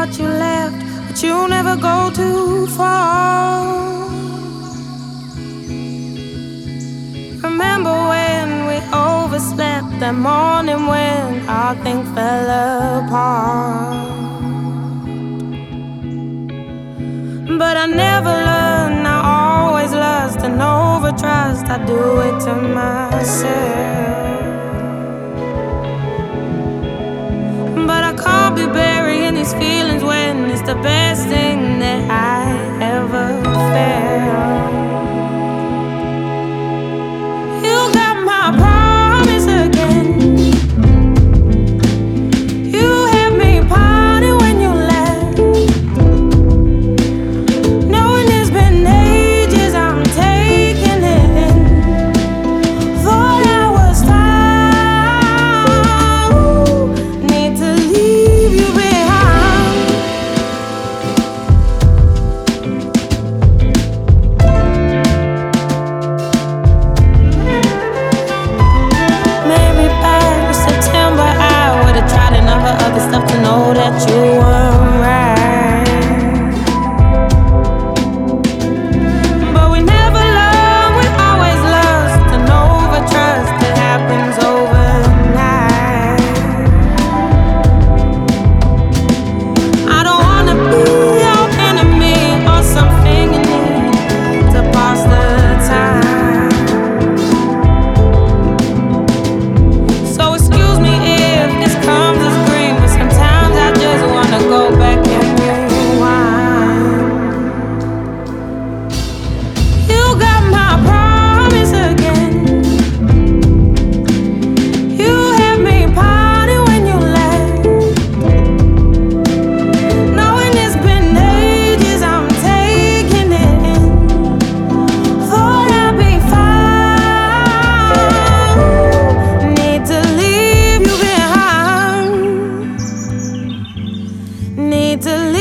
that you left, but you never go too far. Remember when we overslept that morning when all things fell apart? But I never learned, I always lust and overtrust. I do it to myself. But I can't be burying these feelings when it's the best thing that I ever felt. You got my promise again. You had me party when you left. Knowing it's been ages, I'm taking it in. Thought I was fine. Need to leave you behind. Maybe back in September I would've tried enough of other stuff to know that you weren't right. But we never learn, we always lust and overtrust. It happens overnight. I don't wanna be your enemy or something you need to pass the time. So excuse me if this comes as green, but sometimes I just wanna go back and rewind. You got my promise again. You had me party when you left. Knowing it's been ages, I'm taking it in. Thought I'd be fine. Need to leave you behind. Need to leave